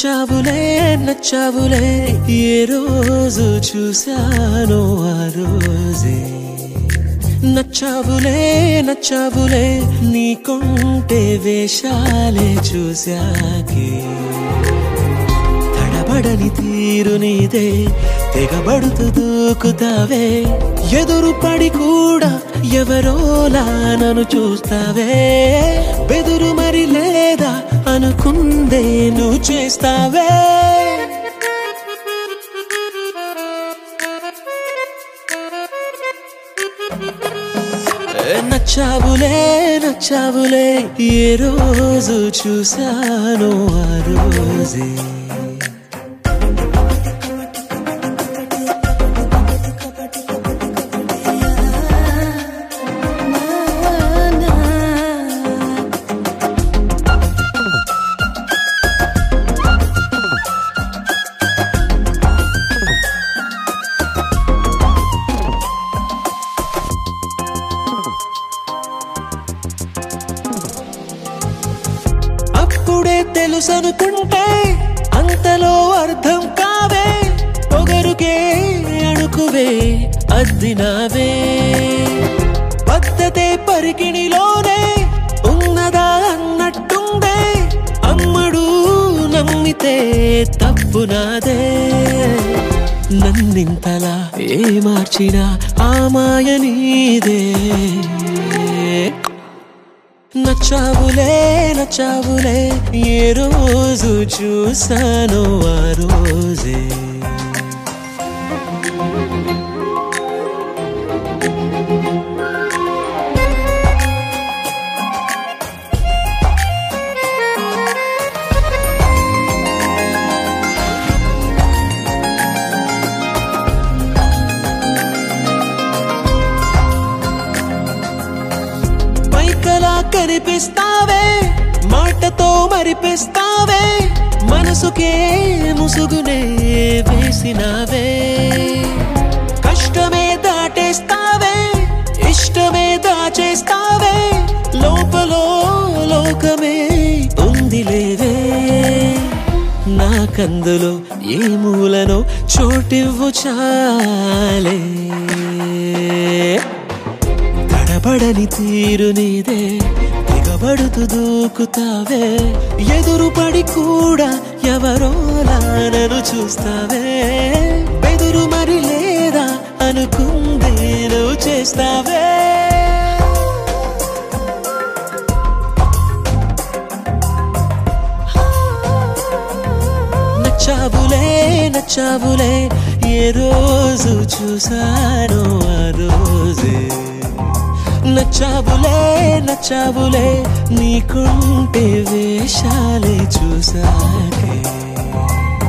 నచ్చావులే నచ్చావులే ఏ రోజు చూశానో ఆ రోజే నచ్చావులే నచ్చావులే నీకుంటే వేషాలే చూశాకే తడబడని తీరు నీదే తెగబడుతూ దూకుతావే ఎదురుపడి కూడా ఎవరోలా నన్ను చూస్తావే బెదురు మరి లేదా అనుకుందే నువ్వు చేస్తావే నచ్చావులే నచ్చావులే ఏ రోజు చూశానో ఆ రోజే అప్పుడే తెలుసనుకుంటే అంతలో అర్థం కావే పొగరుకే అణుకువే అద్దినావే పద్ధతే పరికిణిలోనే ఉన్నదా అన్నట్టుందే అమ్మడు నమ్మితే తప్పు నాదే నన్నింతలా ఏ మార్చినా ఆ మాయ నీదే నచ్చావులే నచ్చావులే ఏ రోజు చూశానో ఆ రోజే పైకలా కనిపిస్తావే మాటతో మరిపిస్తావే మనసుకే ముసుగునే వేసినావే కష్టమే దాటేస్తావే ఇష్టమే దాచేస్తావే లోపలో లోకమే ఉందిలేవే నాకందులో ఏ మూలనో చోటివ్వు చాలే తడబడని తీరు నీదే తెగబడుతూ దూకుతావే ఎదురుపడి కూడా ఎవరోలా నన్ను చూస్తావే బెదురు మరి లేదా అనుకుందే నువ్వు చేస్తావే నచ్చావులే నచ్చావులే ఏ రోజు చూశానో ఆ రోజే నచ్చావులే నచ్చావులే నీకుంటే వేషాలే చూశాకే